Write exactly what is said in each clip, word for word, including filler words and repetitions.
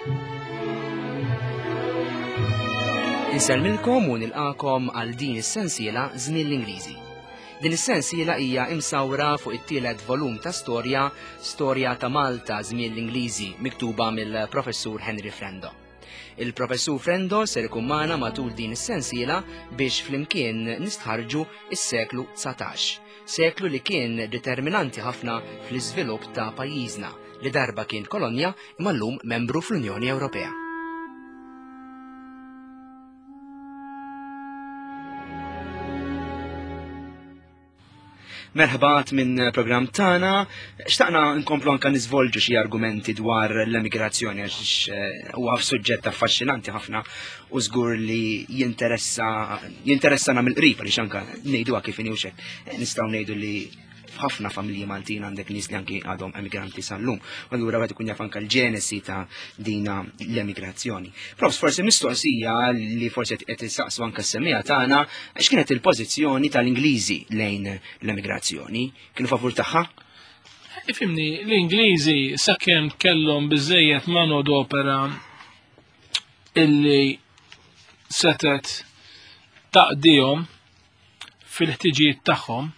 Insellmilkom u nilqakom għal din is-sensiela Żmien l-Ingliżi. Din is-sensiela hija imsawra fuq it-tielet volum ta' storja, Storja ta' Malta Żmien l-Ingliżi, miktuba mill-Professur Henry Frendo. Il-Professur Frendo ser ikun magħna matul din is-sensiela biex flimkien nistħarġu is-seklu tsatax, seklu li kien determinanti ħafna fl-iżvilupp ta' pajjiżna li darba kien kolonja imma llum membru fl-Unjoni Ewropea. Merħbat minn program tana, xtaqna nkomplu anka niżvolġu xi argumenti dwar l-emigrazzjoni għax huwa suġġett affaxxinanti ħafna u żgur li jinteressa jinteressana mill-qrib għaliex anke ngħiduha kif inhi hekk. Nistgħu ngħidu li f'ħafna familji Maltin għandek nies li anki għadhom emigranti sal-lum. Allura wieħed ikun jaf anke l-ġenesi ta' dina l-emigrazzjoni. Profs, forsi mistoqsija li forsi qed issaqsu anke s-semmija tagħna għax kienet il-pożizzjoni tal-Ingliżi lejn l-emigrazzjoni? Kienu favur tagħha? Ifimni, l-Ingliżi sakemm kellhom biżejjed manodopera illi setet taqdihom fil-ħtiġijiet tagħhom.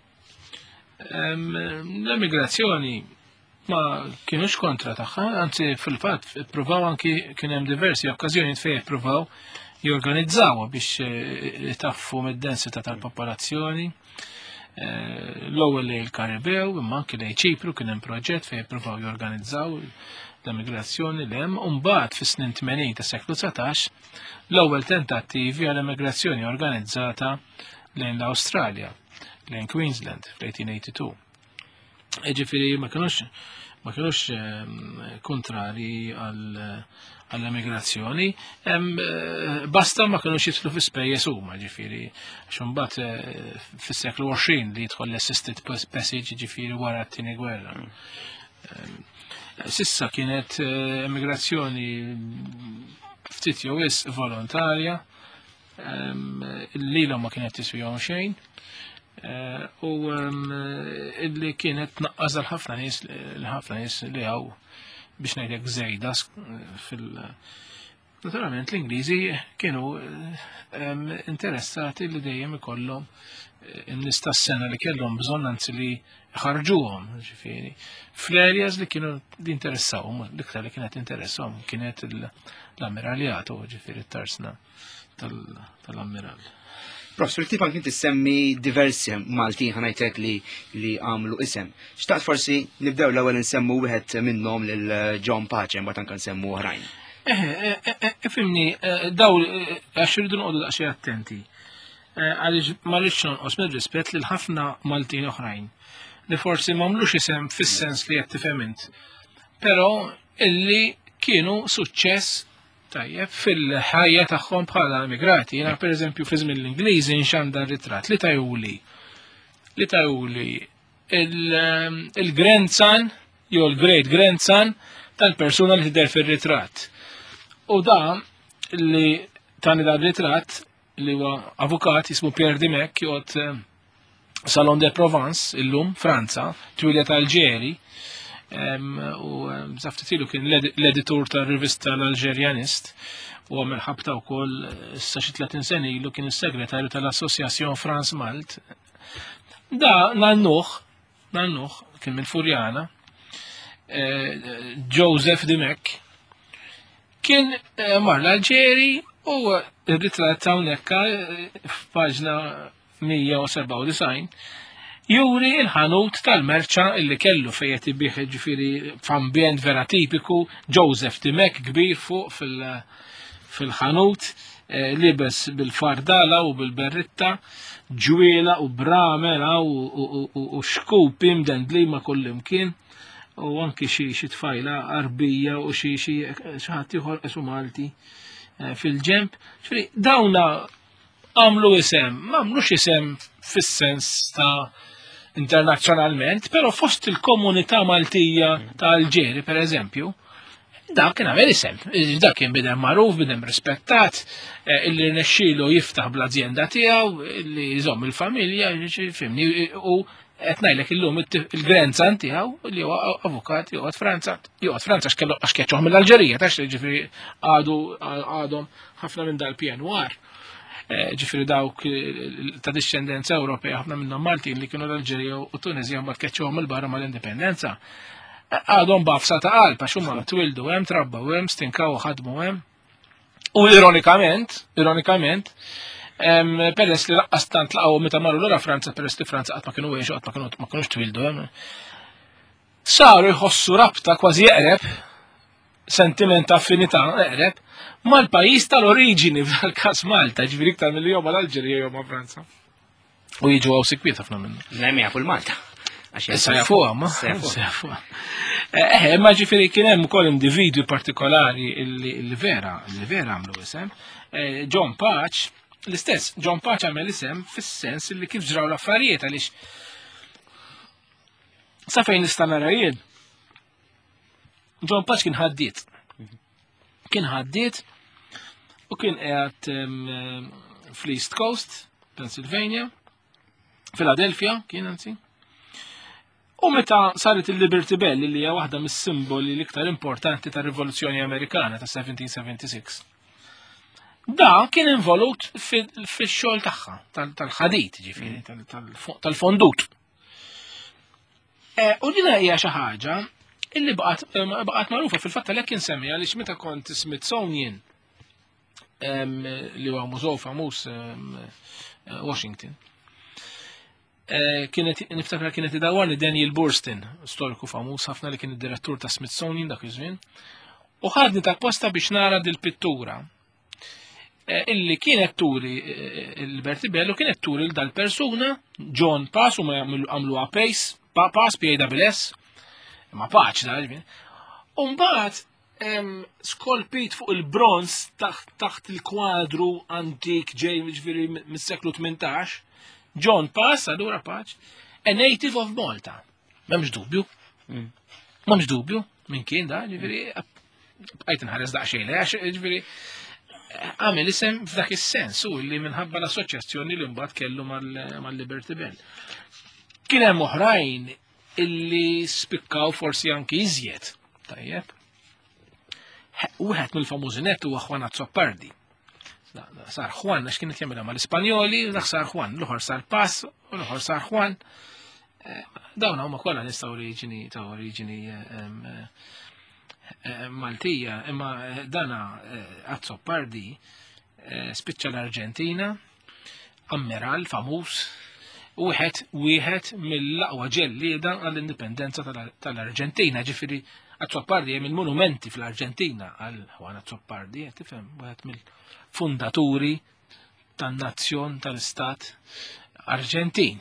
L-emigrazzjoni ma kienux kontra tagħha, anzi fil-fatt ippruvaw anki kien hemm diversi okkażjonijiet fejn ippruvaw jorganizzawha biex itaffu mid-densità tal-popolazzjoni. L-ewwel lejn il-Karibew, imma anke lejn Ċipru kien hemm proġett fejn ippruvaw jorganizzaw l-emigrazzjoni li hemm u mbagħad fis-snin tmenin tas-seklu tsatax l-ewwel tentattivi għall-emigrazzjoni organizzata lejn l-Awstralja, lejn Queensland fl-eighteen eighty-two. Ġifieri ma kinux ma kinux kontrari għall-emigrazzjoni, basta ma kinux jidħlu fi spejjeż huma, ġifieri għax imbagħad fis-seklu għoxrin li jidħol l-assisted passage ġifieri wara t-tieni gwerra. Sissa kienet emigrazzjoni ftit jew wisq volontarja, lilhom ma kienet tiswihom xejn. U illi kienet tnaqqas għal ħafna nies ħafna nies li hawn biex ngħidlek żejda fil naturalment l-Ingliżi kienu interessati li dejjem ikollhom in-nies tas-sena li kellhom bżonn anzi li ħarġuhom, ġifieri. Fl-areas li kienu li interessawhom, l-iktar li kienet interessahom kienet l-ammiraljatu, ġifieri t-tarsna tal-ammiral. Profs, fil-ktib anki tissemmi diversi Maltin ħanajtek li li għamlu isem. Xtaqt forsi nibdew l-ewwel nsemmu wieħed minnhom lil John Pace mbagħad anke nsemmu oħrajn. Ifhimni, daw għax irridu noqogħdu daqsxejn attenti. Għaliex ma rridx nonqos mir-rispett lil ħafna Maltin oħrajn li forsi m'għamlux isem fis-sens li qed tifhem int. Però illi kienu suċċess tajjeb fil-ħajja tagħhom bħala immigrati. Jiena pereżempju fi żmien l-Ingliżi nxanda ritratt li tajuli li tajuli il-grandson jew il-great grandson tal-persuna li tidher fir-ritratt. U da li tani dan ritratt li huwa avukat jismu Pierre Dimec jgħod Salon de Provence illum Franza, twiled Alġeri. U zaftitilu kien l-editur tal-rivista l-Alġerjanist u għamil ħabta wkoll issa xi tletin sena ilu kien is-segretarju tal-Association France Malt. Da nannuh, nannuh kien minn Furjana, Joseph Dimec kien mar l-Alġeri u r-ritratt hawnhekk f'paġna mija seba' u disgħin juri il-ħanut tal-merċa illi kellu fejn qed ibih ġifieri f'ambjent vera tipiku, Joseph Dimec kbir fuq fil-ħanut, libes bil-fardala u bil-berritta, ġwiela u bramela u xkupi mdendli ma kullimkien u anki xi tfajla qarbija u xi xi ħadd ieħor qisu Malti fil-ġenb. Ġifieri dawna għamlu isem, m'għamlux isem fis-sens ta' internazzjonalment, però fost il-komunità Maltija ta' Alġeri, per eżempju, dak kien għamel isem. Dak kien bidem magħruf, bidem rispettat, illi rnexxielu jiftaħ bl-azienda tiegħu, illi jżomm il-familja, fimni, u qed ngħidlek illum il-grandson tiegħu li huwa avukat joqgħod Franza. Joqgħod Franza għax keċċuh mill-Alġerija tax ġifieri għadu għadhom ħafna minn dal-pjanwar. Ġifieri dawk ta' discendenza Ewropea ħafna minnhom Maltin li kienu l-Alġerija u Tunisja mbagħad keċċuhom il-barra mal-indipendenza. Għadhom bafsa ta' qalb għax huma twildu hemm, trabbaw hemm, stinkaw u ħadmu hemm. U ironikament, ironikament, peress li laqqas tant laqgħu meta marru lura Franza, peress li Franza qatt ma kienu għexu, qatt ma kinux twildu hemm. Saru jħossu rabta kważi eqreb, sentiment ta' affinità eqreb, mal-pajjiż tal-oriġini f'dal-każ Malta, ġifieri iktar milli jew mal-Alġerija jew ma' Franza. U jiġu għaw sikwiet ħafna minnu. Lem jafu l-Malta. Issa jafuha, ma jafuha. Eh, imma ġifieri kien hemm ukoll individwi partikolari li vera, li vera għamlu isem. John Patch, l-istess, John Patch għamel isem fis-sens li kif ġraw l-affarijiet għaliex sa fejn nista' nara jien. John Patch kien ħaddiet. Kien ħaddiet u kien qiegħed fl-East Coast, Pennsylvania, Philadelphia kien anzi. U meta saret il-Liberty Bell li hija waħda mis-simboli l-iktar importanti tar-Rivoluzzjoni Amerikana ta' seventeen seventy-six. Da kien involut fix-xogħol tagħha tal-ħadit, ġifieri, tal-fondut. U din hija xi ħaġa illi baqgħet magħrufa fil-fatt għalhekk insemmi għaliex meta kont Smithsonian li huwa mużew famuż Washington. Kienet niftakar kienet idawwarni Daniel Burstyn, storiku famuż ħafna li kien id-direttur ta' Smithsonian dak iż-żmien. U ħadni tal-posta biex nara dil-pittura illi kienet turi il-Berti Bello kienet turi l-dal-persuna John Pass u ma għamluha Pace, Pass P A W S, ma paċ da ġbien. U mbagħad skolpit fuq il-bronz taħt il-kwadru antik ġej ġifieri mis-seklu tmintax. John Pass, allura paċ, a native of Malta. M'hemmx dubju. M'hemmx dubju minn kien da, ġifieri bqajt inħares daqsxejn għax ġifieri għamel isem f'dak is-sens u li minħabba l-assoċjazzjoni li mbagħad kellu mal-Liberty Bell. Kien hemm oħrajn illi spikkaw forsi anki iżjed. Tajjeb. Wieħed mill-famużi net huwa Juan Azzopardi. Sar Juan, għax kienet jagħmilha mal-Ispanjoli, dak sar Juan, l-oħor sar Pass, u l-oħor sar Juan. Dawn huma kollha nistgħu oriġini ta' oriġini Maltija, imma dana Azzopardi spiċċa l-Arġentina, ammiral famuż, wieħed wieħed mill-aqwa ġellieda għall-indipendenza tal-Arġentina, ġifieri Azzopardi hemm il-monumenti fl-Arġentina għal Juan Azzopardi, tifhem, wieħed mill-fundaturi tan-nazzjon tal-Istat Arġentin.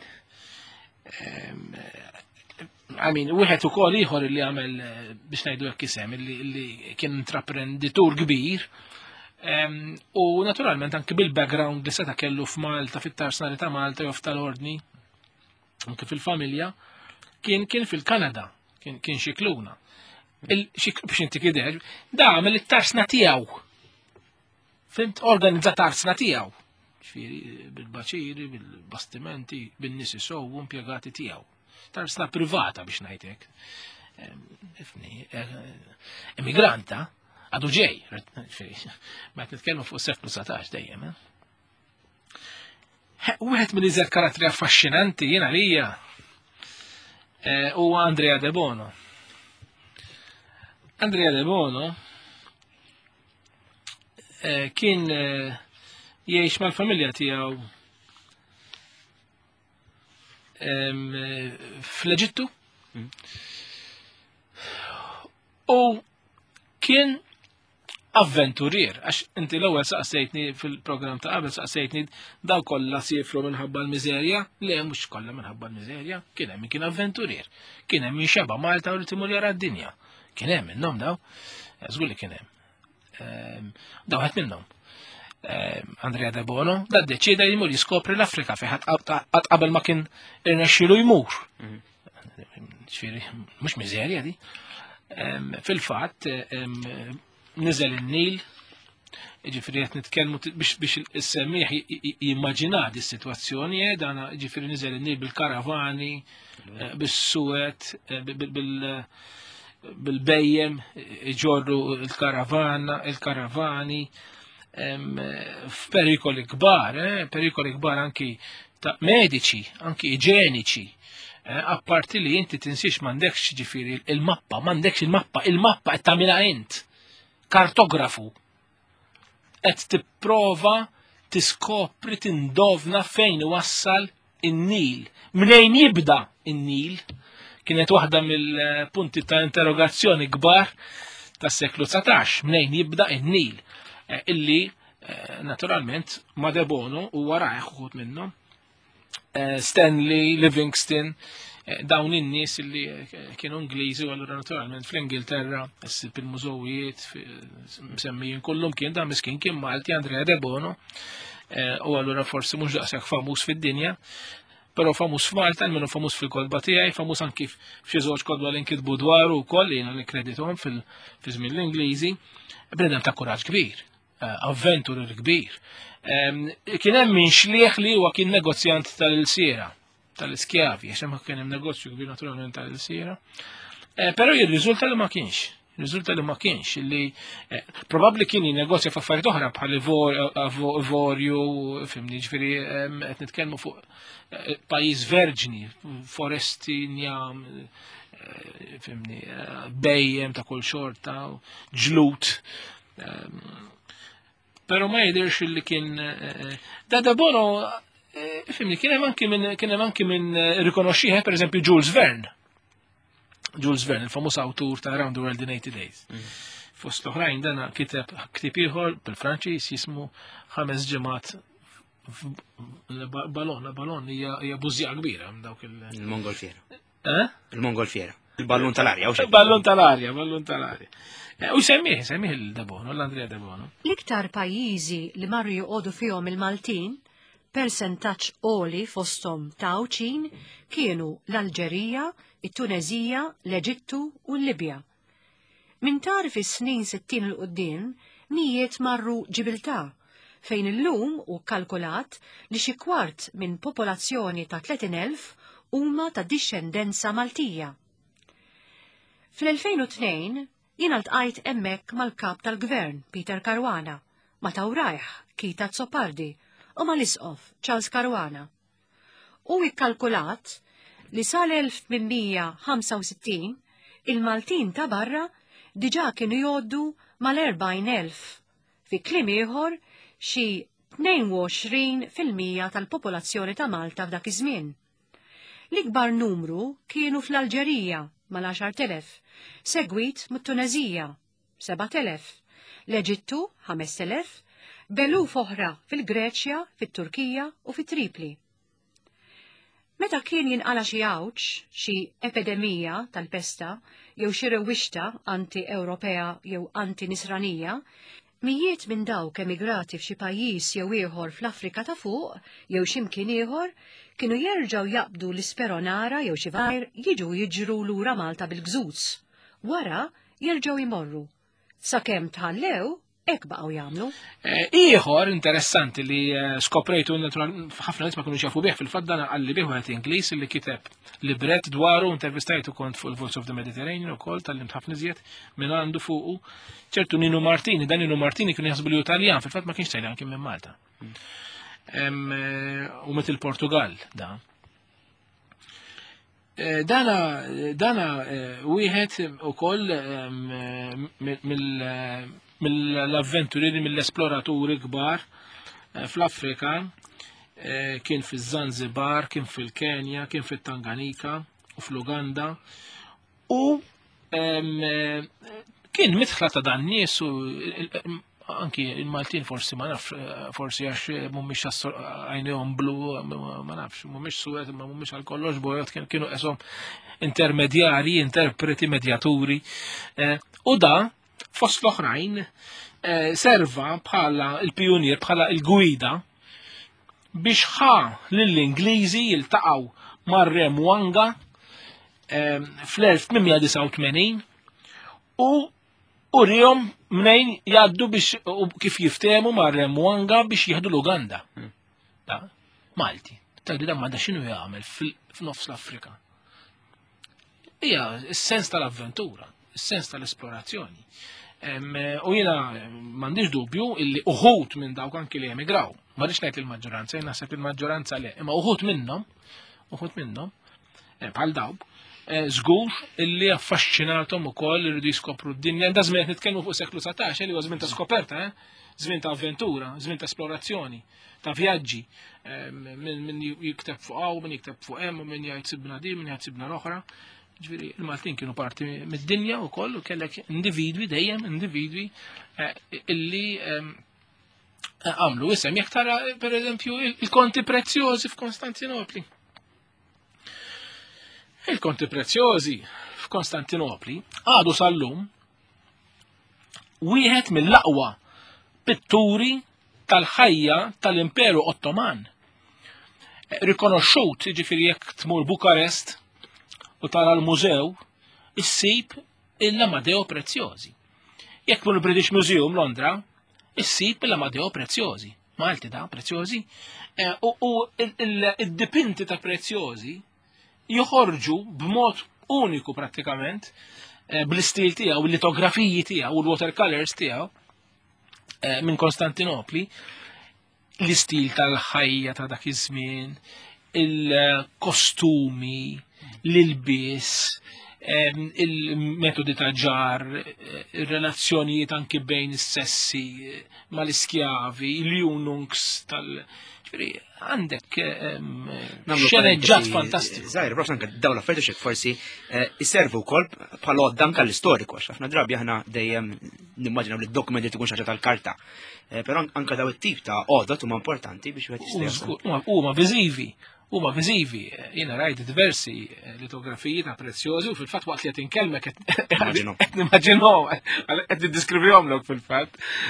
I mean, wieħed ukoll ieħor li għamel biex ngħidu hekk isem li kien intraprenditur kbir. U naturalment anke bil-background li seta' kellu f'Malta, fit-Tarsnari ta' Malta jew tal-Ordni, anke fil-familja, kien kien fil-Kanada, kien kien xikluna. Biex inti kider, da għamel it-tarsna tiegħu. Fimt organizza tarsna tiegħu. Ġifieri bil-baċiri, bil-bastimenti, bin-nies isowu impjegati tiegħu. Tarsna privata biex ngħidlek. Emigranta għadu ġej. Ma nitkellmu fuq s-seklu satax dejjem. Wieħed mill-iżgħar karattri affaxxinanti jiena lija huwa Andrea De Bono. Andrea De Bono kien jgħix mal-familja tiegħu fl-Eġittu u kien avventurier, għax inti l-ewwel saqsejtni fil-programm ta' qabel saqsejtni daw kollha sifru minħabba l-miżerja, le mhux kollha minħabba l-miżerja, kien hemm min kien avventurier, kien hemm min xeba Malta u li timur jara d-dinja. Kien hemm minnhom daw, żgur li kien hemm. Daw ħadd minnhom. Andrea De Bono, da ddeċida jmur jiskopri l-Afrika fejn qatt qabel ma kien irnexxielu jmur. Ġifieri mhux miżerja di. Fil-fatt niżel in-Nil Ġifieri qed nitkellmu biex biex is-semmieħ jimmaġina di s-sitwazzjoni dana ġifieri niżel in-Nil bil-karavani, bis-suwed, bil-bejjem iġorru l-karavana, il-karavani f'perikoli kbar, perikoli kbar anki ta' mediċi, anki iġeniċi. Apparti li inti tinsiex m'għandekx ġifieri il-mappa, m'għandekx il-mappa, il-mappa qed tagħmilha int. Kartografu. Qed tipprova tiskopri tindovna fejn wassal in-Nil. Mnejn jibda in-Nil. Kienet waħda mill-punti ta' interrogazzjoni kbar tas-seklu tsatax, mnejn jibda in-Nil. Illi naturalment ma' De Bono u warajh uħud minnhom. Stanley, Livingston, dawn in-nies li kienu Ingliżi u allura naturalment fl-Ingilterra, fil-mużowijiet, msemmijin kullum kien da miskin kien Malti Andrea De Bono u allura forsi mhux daqshekk famuż fid-dinja, però famuż f'Malta, minnu famuż fil-kodba tiegħi, famuż anki f'xi żewġ kodba li nkitbu dwaru wkoll li jiena nikkreditom fil-żmien l-Ingliżi, bnedem ta' kuraġġ kbir, avventur kbir. Kien hemm min xlieħ li huwa kien negozjant tal-ilsiera, tal-iskjavi, għax hemm kien hemm negozju kbir naturalment tal-ilsiera. Però jirriżulta li ma kienx, jirriżulta li ma kienx li probabbli kien jinnegozja f'affarijiet oħra bħal ivorju, fimni ġifieri qed nitkellmu fuq pajjiż verġni, foresti njam, fimni, bejjem ta' kull xorta, ġlut. Pero ma jidirx li kien da Da Bono fimni kien hemm anki minn kien hemm anki minn rikonoxxieħ pereżempju Jules Verne. Jules Verne, il-famuż awtur ta' Around the World in eighty Days. Fost oħrajn dana kiteb ktieb ieħor bil-Franċiż jismu ħames ġimgħat ballon, ballon hija bużija kbira dawk il-Mongolfiera. Eh? Il-Mongolfiera. Il-ballun tal-arja. Il-ballun tal-arja, ballun tal-arja. U semmih, semmih il-De Bono, l-Andrea De Bono. L-iktar pajjiżi li marru joqogħdu fihom il-Maltin, persentaġġ għoli fosthom ta' Ċin kienu l-Alġerija, it-Tunezija, l-Eġittu u l-Libja. Min tarf is-snin sittin il quddiem mijiet marru Ġibiltà, fejn illum hu kkalkulat li xi kwart minn popolazzjoni ta' tletin elf huma ta' dixxendenza Maltija. Fl-elfejn u tnejn jiena ltqajt hemmhekk mal-kap tal-gvern Peter Caruana, ma' tawrajh Kita Zopardi u mal-isqof Charles Caruana. U ikkalkulat li sal-elf tminmija ħamsa u sittin il-Maltin ta' barra diġà kienu jgħoddu mal-erbgħin elf, fi kliem ieħor xi tnejn u għoxrin fil-mija tal-popolazzjoni ta' Malta f'dak iż-żmien. L-ikbar numru kienu fl-Alġerija mal-għaxar elef, segwit mit-Tunezija seba' elef, l-Eġittu ħames elef, beluf oħra fil-Greċja, fit-Turkija u fit-Tripli. Meta kien jinqala xi għawġ, xi epidemija tal-pesta jew xi rewwixta anti-Ewropea jew anti-Nisranija, mijiet minn dawk emigrati f'xi pajjiż jew ieħor fl-Afrika ta' fuq jew x'imkien ieħor kienu jerġgħu jaqbdu l-isperonara jew xi vajr jiġu jiġru lura Malta bil-gżuz. Wara jerġgħu jmorru. Sakemm tħallew hekk baqgħu jagħmlu. Ieħor interessanti li skoprejtu ħafna nies ma kinux jafu bih fil-fatt dan qalli bih wieħed Ingliż li kiteb libret dwaru intervistajtu kont fuq il-Voice of the Mediterranean ukoll tal-limt ħafna iżjed minn għandu fuqu ċertu Nino Martini, dan Nino Martini kien jaħsbu li Taljan, fil-fatt ma kienx Taljan kien minn Malta. U met il-Portugal da. Dana dana wieħed ukoll mill-avventurieri mill-esploraturi kbar fl-Afrika kien fiż-Zanzibar, kien fil-Kenja, kien fit-Tanganika u fl-Uganda u kien mitħla ta' dan nies u anki il-Maltin forsi ma nafx, forsi għax mumiex għajnejhom blu, ma nafx, mumiex suwed, ma mumiex għal kollox bojot, kienu qeshom intermedjari, interpreti, medjaturi. U da, fost l-oħrajn, serva bħala il-pionier, bħala il-gwida biex ħa lill-Ingliżi jiltaqgħu mar-Re Mwanga fl-elf tminmija disa' u tmenin u u rihom mnejn jgħaddu biex kif jiftehmu ma' Remwanga biex jieħdu l-Uganda. Malti. Tgħidu dan m'għandha x'inhu jagħmel f'nofs l-Afrika. Hija s-sens tal-avventura, s-sens tal-esplorazzjoni. U jiena m'għandix dubju illi uħud minn dawk anki li emigraw. Ma rridx ngħid il-maġġoranza, jien naħseb il-maġġoranza le, imma uħud minnhom, uħud minnhom, bħal dawk, żgur illi affaxxinathom ukoll irridu jiskopru d-dinja. Da żmien qed nitkellmu fuq seklu satax li huwa żmien ta' skoperta, żmien ta' avventura, żmien ta' esplorazzjoni, ta' vjaġġi, min jikteb fuq hawn, min jikteb fuq hemm, min jgħid sibna din, min jgħid sibna l-oħra. Ġifieri il-Maltin kienu parti mid-dinja wkoll u kellek individwi dejjem individwi illi għamlu isem jekk tara pereżempju il-konti prezzjożi f'Kostantinopli. Il-konti prezzjożi f'Kostantinopli għadu sal-lum wieħed mill-aqwa pitturi tal-ħajja tal-Imperu Ottoman. Rikonoxxut, ġifieri jekk tmur Bukarest u tara l-mużew, issib il-Amadeo Prezzjosi. Jekk tmur il-British Museum Londra, issib il-Amadeo Prezzjosi. Malti da, Prezzjosi. U id-dipinti ta' Prezzjosi joħorġu b'mod uniku prattikament bl-istil tiegħu, l-litografiji tiegħu u l-watercolors tiegħu minn Kostantinopli, l-istil tal-ħajja ta' dak iż-żmien, il-kostumi, l-ilbies, il-metodi ta' ġar, il-relazzjonijiet anki bejn is-sessi mal-iskjavi, il-jununks tal- għandek xereġġat fantastiku. Zaħir, prof anke daw l-affarijiet xek forsi jisservu wkoll bħal għodda anke l-istoriku għax ħafna drabi aħna dejjem nimmaġinaw li d-dokumenti tkun xi ħaġa tal-karta. Però anke daw it-tip ta' għodot huma importanti biex wieħed jistgħu. Huma viżivi, huma viżivi. Jiena rajt diversi litografiji ta' prezzjożi u fil-fatt waqt li qed inkellmek qed nimmaġinhom qed niddiskrivihomlok fil-fatt.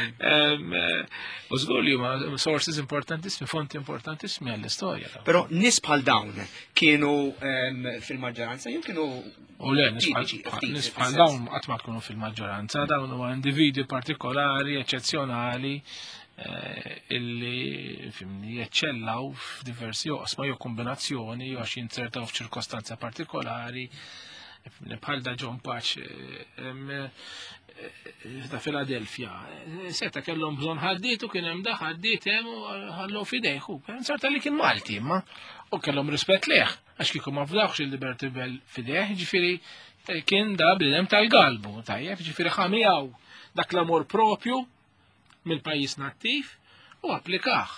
U żgur li huma sources importantissimi, fonti importantissimi għall-istorja. Però nies bħal dawn kienu fil-maġġoranza jew kienu u le nies bħal dawn qatt ma tkunu fil-maġġoranza, dawn huma individwi partikolari, eċċezzjonali illi jeċċellaw f'diversi oqsma jew kombinazzjoni jew għax jinsertaw f'ċirkostanza partikolari bħal da John Patch ta' Philadelphia. Seta kellhom bżonn ħaddiet u kien hemm da ħaddiet hemm u ħallu f'idejh. Serta li kien Malti imma u kellhom rispett leh għax kieku ma fdawx il-Liberty Bell f'idejh, ġifieri kien da bniedem tal-galbu tajjeb, ġifieri ħamijaw dak l-amor propju mill-pajjiż nattiv u applikaħ.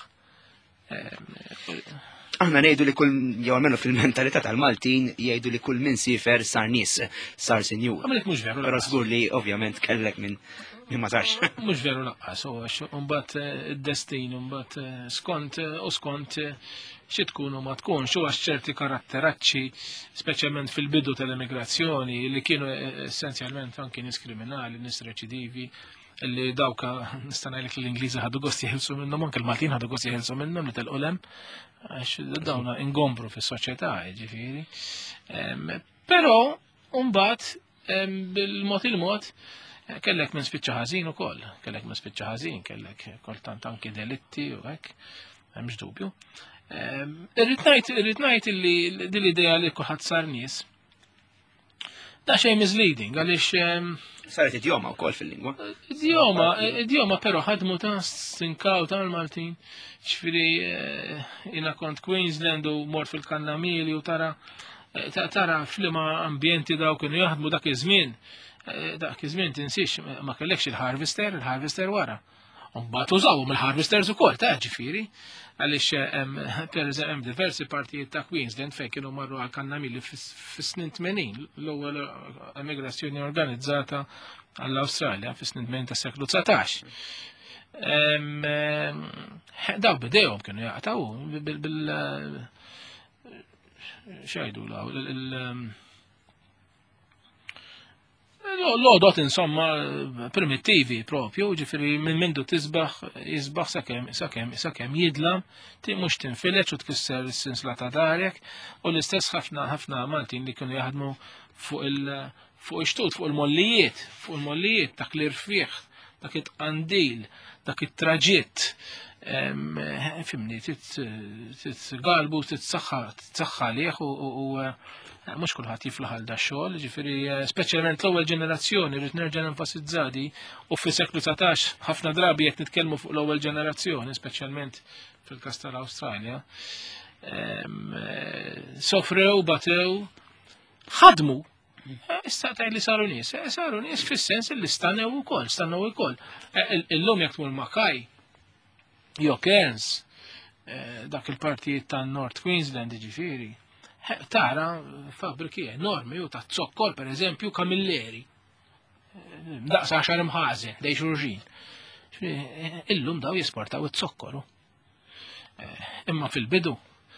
Aħna ngħidu li kull jew almenu fil-mentalità tal-Maltin jgħidu li kull min sifer sar nies, sar sinjur. Għamilek mhux veru. Però żgur li ovvjament kellek minn min ma sarx. Mhux veru laqqas, u għax imbagħad id-destin imbagħad skont u skont xi tkun u ma tkunx u għax ċerti karatteraċċi, speċjalment fil-bidu tal-immigrazzjoni li kienu essenzjalment anki nies kriminali, nies reċidivi, illi dawka nista' ngħidlek l-Ingliżi ħadu gost jeħilsu minnhom, anke l-Maltin ħadu gost jeħilsu minnhom li telqolem għax dawna ingombru fis-soċjetà jiġifieri. Però mbagħad bil-mod il-mod kellek minn spiċċa ħażin ukoll, kellek minn spiċċa ħażin, kellek kultant anke delitti u hekk, m'hemmx dubju. Irrid ngħid illi din l-idea li kulħadd sar nies da xejn misleading għaliex saret idjoma wkoll fil-lingwa. Idjoma, idjoma però ħadmu ta' stinkaw tal-Maltin. Ġifieri jiena kont Queensland u mort fil-Kannamili u tara tara f'liema ambjenti daw kienu jaħdmu dak iż-żmien. Dak iż-żmien tinsix ma kellekx il-harvester, il-harvester wara. Mbagħad użawhom il-harvesters ukoll ta' ġifieri għaliex pereżempju hemm diversi partijiet ta' Queensland fejn kienu marru għal Kannamili fis-snin tmenin, l-ewwel emigrazzjoni organizzata għall-Awstralja fis-snin tmenin tas-seklu tsatax. Daw bidejhom kienu jaqtaw bil xejdu l-għodot insomma primittivi propju, ġifiri minn mindu tisbaħ, jisbaħ sakemm sakemm sakemm jidlam, ti mhux tinfileċ u tkisser is-sinsla ta' darek, u l-istess ħafna ħafna Maltin li kienu jaħdmu fuq il fuq ix-xtut, fuq il-mollijiet, fuq il-mollijiet, dak l-irfieħ, dak it-qandil, dak it-traġitt. Fimni, titgalbu, titsaxħa liħ u mux kullħat jiflaħ għal da xogħol, ġifieri speċjalment l-ewwel ġenerazzjoni rrid nerġa' nenfasizzadi u fis-seklu satax ħafna drabi qed nitkellmu fuq l-ewwel ġenerazzjoni, speċjalment fil-każ tal-Awstralja. Sofrew, batew, ħadmu. Issa taj li saru nies, saru nies fis-sens li stannew ukoll, stannew ukoll. Illum jekk tmur Mackay, jew Cairns, dak il-partijiet tan-North Queensland ġifieri. Tara fabbriki enormi u ta' zokkor, per eżempju, kamilleri. Daqsa għaxar imħazen, dej xurġin. Illum daw jisportaw it-zokkoru. Imma fil-bidu.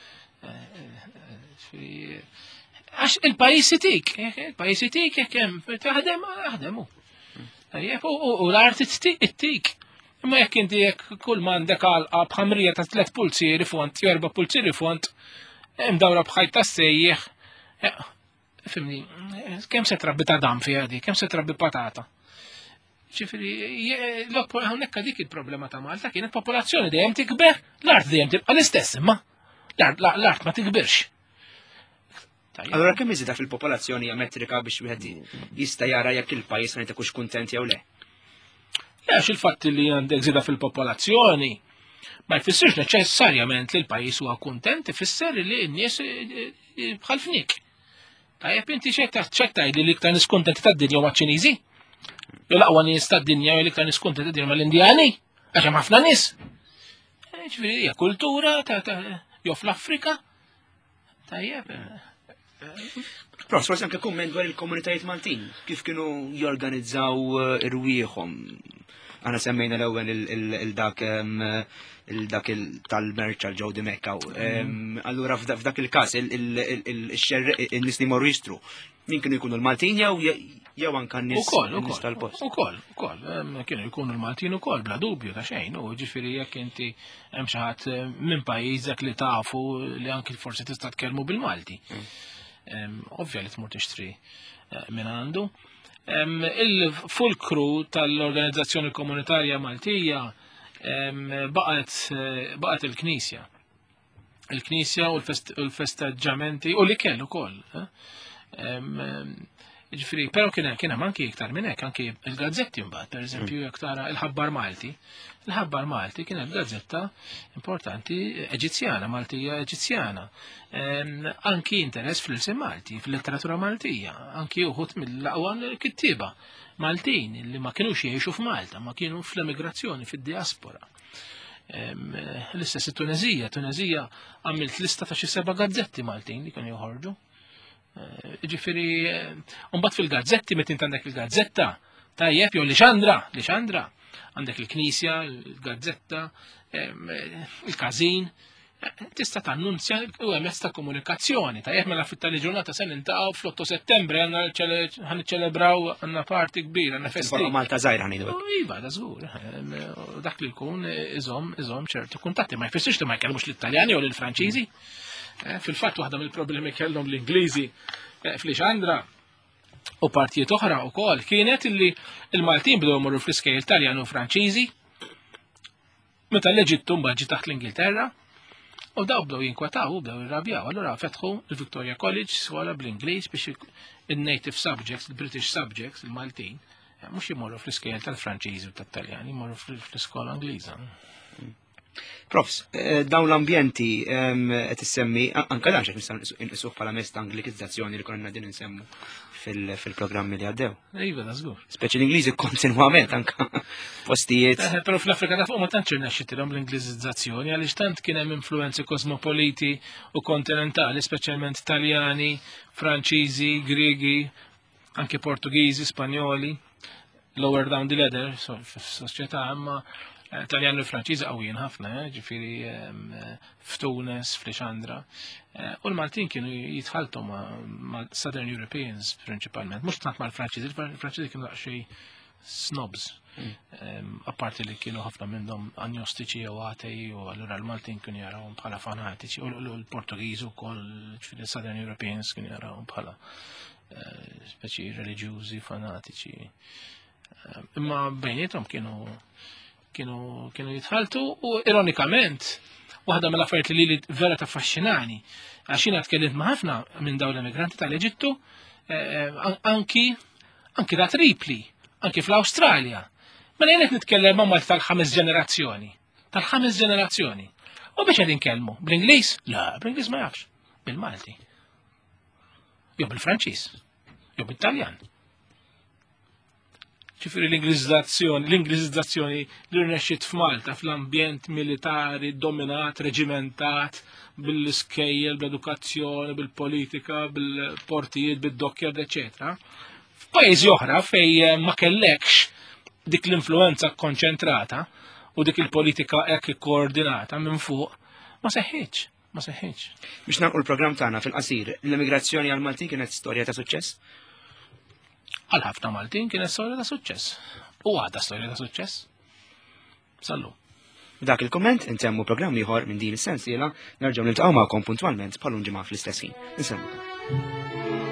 Għax il-pajis itik, il-pajis itik, jem, taħdem, taħdemu. U l-art it-tik. Imma jekk inti jekk kull mandek għalqa bħamrija ta' tlet pulziri font, jorba pulziri font, mdawra bħajt ta' sejjeħ. Fimni, kem se trabbi ta' dam fi għadi, kem se trabbi patata. Ċifiri, għonnekka dik il-problema ta' Malta, kienet popolazzjoni dejjem tikber, l-art dejjem tibqa l-istess, imma l-art ma tikberx. Allora kemm iżida fil-popolazzjoni hija metrika biex wieħed jista' jara jekk il-pajjiż ma jtekux kuntent jew le? Għax il-fatt li għandek żieda fil-popolazzjoni ma jfissirx neċessarjament li l-pajjiż huwa kuntent, ifisser li n-nies bħal fnik. Tajjeb inti ċetta li l-iktar nies kuntenti tad-dinja huma ċ-Ċiniżi? Jew l-aqwa nies tad-dinja jew l-iktar nies kuntenti tad-dinja mal-Indjani? Għax hemm ħafna nies. Ġifieri hija kultura jew fl-Afrika. Tajjeb. Prof, forsi anke kumment dwar il-komunitajiet Maltin, kif kienu jorganizzaw irwieħhom. Għana semmejna l-ewwel il-dak il-dak tal-merċa l-ġewdi Mekka. Allura f'dak il-każ il-nies li morru jistru, min kienu jkunu l-Maltin jew anke n-nies tal-post? Ukoll, ukoll. Kienu jkunu l-Maltin ukoll bla dubju ta' xejn, u ġifieri jekk inti hemm xi ħadd minn pajjiżek li tafu li anke forsi tista' tkellmu bil-Malti. Ovvja li tmur tixtri minn għandu. Il-fulkru tal-Organizzazzjoni Komunitarja Maltija baqgħet il-Knisja. Il-Knisja u l-festaġġamenti u li kellu ukoll. Ġifieri, però kien hemm anki iktar minn hekk, anki il-gazzetti mbagħad, pereżempju jekk tara il-Ħabbar Malti. Il-Ħabbar Malti kienet gazzetta importanti Eġizzjana, Maltija Eġizzjana. Anki interess fl-irsi Malti, fil-letteratura Maltija, anki uħut mill-aqwa kittiba Maltin li ma kienux jgħixu f'Malta, ma kienu fl-emigrazzjoni, fid-diaspora. L-istess it-Tunezija, Tunezija għamilt lista ta' xi seba' gazzetti Maltin li kienu joħorġu. Ġifieri, mbagħad fil-gazzetti meta int għandek il-gazzetta tajjeb jew Lixandra, Lixandra, għandek il-Knisja, il-gazzetta, il-każin, tista' tannunzja u hemm ta' komunikazzjoni. Tajjeb mela fit-tali ġurnata se nintaqgħu fl-otto Settembru għandna ħaniċċelebraw għandna parti kbira, għandna festi. Malta żgħira ħanidu. Iva, da żgur. Dak li jkun iżomm iżomm ċertu kuntatti ma jfissirx li ma jkellmux l-Italjani jew lill-Franċiżi. Fil-fatt waħda mill-problemi kellhom l-Ingliżi fl-Ixandra u partijiet oħra wkoll kienet illi l-Maltin bdew imorru fl-iskejjel Taljan u Franċiżi meta l-Eġittu mbagħad ġie taħt l-Ingilterra u daw bdew jinkwetaw u bdew irrabjaw. Allura fetħu il-Victoria College skola bl-Ingliż biex il-native subjects, il-British subjects, il-Maltin, mhux jmorru fl-iskejjel tal-Franċiżi u tat-Taljani, jmorru fl-iskola Ingliża. Profs, dawn l-ambjenti qed issemmi anke dan xejn nistgħu inqisuh bħala mezz ta' anglikizzazzjoni li konna din insemmu fil-programmi li għaddew. Iva, da żgur. Speċi l-Ingliżi kontinwament anke postijiet. Però fl-Afrika ta' fuq ma tantx irnexxitilhom l-Ingliżizzazzjoni għaliex tant kien hemm influenzi kosmopoliti u kontinentali, speċjalment Taljani, Franċiżi, Griegi, anke Portugiżi, Spanjoli, lower down the ladder, f'soċjetà imma Taljan u Franċiżi qawwijin ħafna, ġifieri f'Tunes, f'Lixandra. U l-Maltin kienu jitħaltu ma' Southern Europeans prinċipalment, mhux tant mal-Franċiżi, il-Franċiżi kienu daqsxejn snobs. Apparti li kienu ħafna minnhom agnostiċi jew atei u allura l-Maltin kienu jarawhom bħala fanatiċi u l-Portugiżi wkoll ġifieri Southern Europeans kienu jarawhom bħala speċi reliġjużi, fanatiċi. Imma bejnietom kienu kienu kienu jitħaltu u ironikament waħda mill-affarijiet li li vera taffaxxinani għax jiena tkellimt ma' ħafna minn dawn l-immigranti tal-Eġittu anki anki da Tripli, anki fl-Awstralja. Mela jien qed nitkellem ma' Malti tal-ħames ġenerazzjoni, tal-ħames ġenerazzjoni. U biex qed inkellmu bl-Ingliż? Le, bl-Ingliż ma jafx, bil-Malti. Jew bil-Franċiż, jew bil-Taljan. Ċifiri l-Inglizizzazzjoni, l-Inglizizzazzjoni li rnexxiet f'Malta fl-ambjent militari dominat, reġimentat, bil-iskejjel, bl-edukazzjoni, bil-politika, bil-portijiet, bil-dokkjad, eccetera. F'pajjiżi oħra fej ma kellekx dik l-influenza konċentrata u dik il-politika hekk koordinata minn fuq ma seħħitx, ma seħħitx. Biex nagħlqu l-programm tagħna fil-qasir, l-immigrazzjoni għal Maltin kienet storja ta' suċċess? Għal ħafna Maltin kienet storja ta' suċċess. U għadha storja ta' suċċess. Sallu. Dak il-komment intemmu programm ieħor minn din is-sensiela nerġgħu niltaqgħu magħkom puntwalment bħal ġimgħa fl-istess ħin. Insemmukom.